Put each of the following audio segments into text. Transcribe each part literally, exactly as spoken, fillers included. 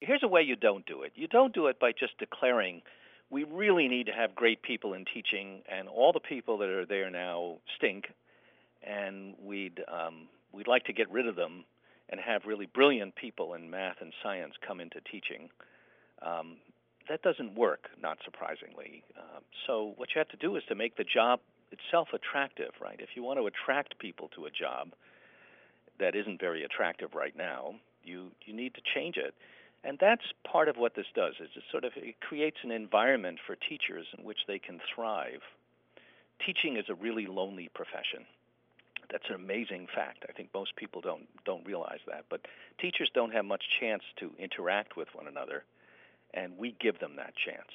here's a way you don't do it. You don't do it by just declaring we really need to have great people in teaching, and all the people that are there now stink, and we'd um, we'd like to get rid of them and have really brilliant people in math and science come into teaching. Um, that doesn't work, not surprisingly. Uh, so what you have to do is to make the job itself attractive, right? If you want to attract people to a job that isn't very attractive right now, you you need to change it. And that's part of what this does, is it sort of it creates an environment for teachers in which they can thrive. Teaching is a really lonely profession. That's an amazing fact. I think most people don't don't realize that. But teachers don't have much chance to interact with one another, and we give them that chance.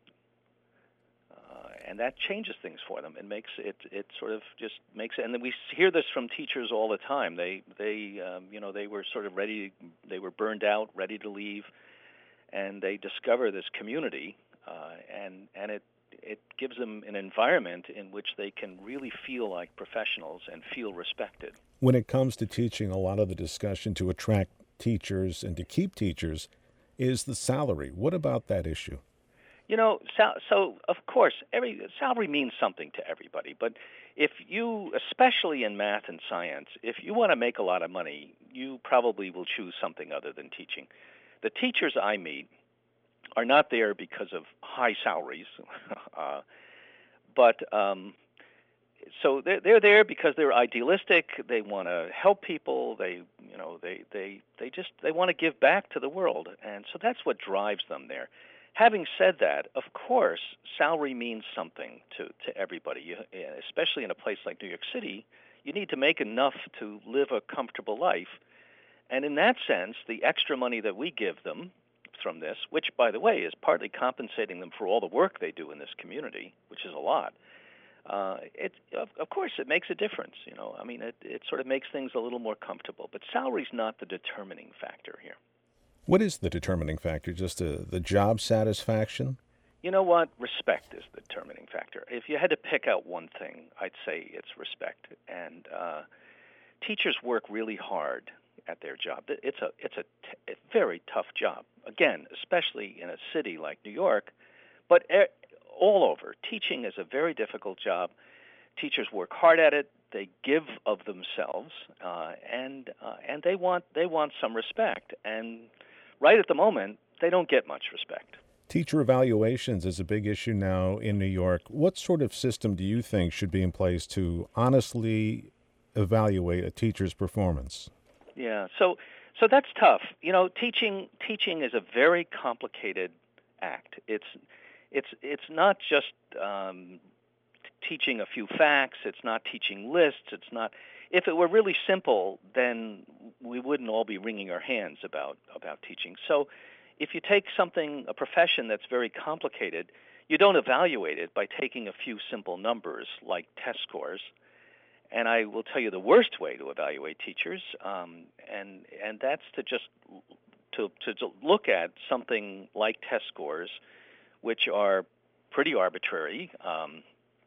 Uh, and that changes things for them. It makes it it sort of just makes it. And then we hear this from teachers all the time. They they um, you know they were sort of ready. They were burned out, ready to leave, and they discover this community, uh, and and it it gives them an environment in which they can really feel like professionals and feel respected. When it comes to teaching, a lot of the discussion to attract teachers and to keep teachers is the salary. What about that issue? You know, so, so of course, every salary means something to everybody. But if you, especially in math and science, if you want to make a lot of money, you probably will choose something other than teaching. The teachers I meet are not there because of high salaries, uh, but um, so they're, they're there because they're idealistic. They want to help people. They, you know, they they they just they want to give back to the world, and so that's what drives them there. Having said that, of course, salary means something to, to everybody, you, especially in a place like New York City. You need to make enough to live a comfortable life. And in that sense, the extra money that we give them from this, which, by the way, is partly compensating them for all the work they do in this community, which is a lot, uh, it, of, of course, it makes a difference. You know, I mean, it, it sort of makes things a little more comfortable. But salary's not the determining factor here. What is the determining factor? Just uh, the job satisfaction? You know what? Respect is the determining factor. If you had to pick out one thing, I'd say it's respect. And uh, teachers work really hard at their job. It's a it's a, t- a very tough job. Again, especially in a city like New York, but e- all over. Teaching is a very difficult job. Teachers work hard at it. They give of themselves, uh, and uh, and they want they want some respect. And right at the moment, they don't get much respect. Teacher evaluations is a big issue now in New York. What sort of system do you think should be in place to honestly evaluate a teacher's performance? Yeah, so so that's tough. You know, teaching teaching is a very complicated act. It's it's it's not just um, teaching a few facts. It's not teaching lists. It's not. If it were really simple, then we wouldn't all be wringing our hands about about teaching. So, if you take something, a profession that's very complicated, you don't evaluate it by taking a few simple numbers like test scores. And I will tell you the worst way to evaluate teachers, um, and and that's to just to, to to look at something like test scores, which are pretty arbitrary, um,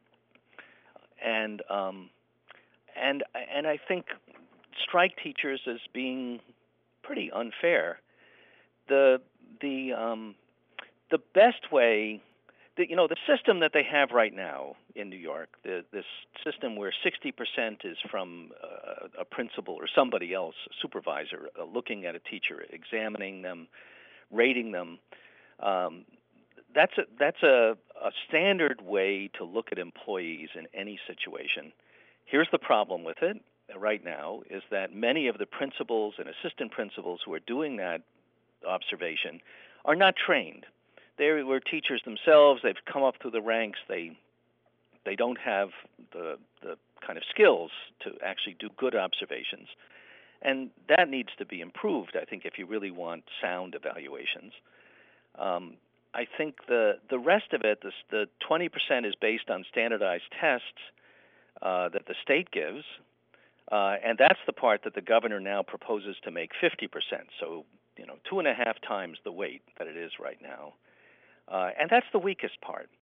and um, and and I think strike teachers as being pretty unfair. The the um, the best way. The, you know, the system that they have right now in New York, the, this system where sixty percent is from uh, a principal or somebody else, a supervisor, uh, looking at a teacher, examining them, rating them, um, that's a, that's a, a standard way to look at employees in any situation. Here's the problem with it right now is that many of the principals and assistant principals who are doing that observation are not trained. They were teachers themselves. They've come up through the ranks. They they don't have the the kind of skills to actually do good observations, and that needs to be improved. I think if you really want sound evaluations, um, I think the the rest of it, this, the twenty percent is based on standardized tests uh, that the state gives, uh, and that's the part that the governor now proposes to make fifty percent. So you know, two and a half times the weight that it is right now. Uh, and that's the weakest part.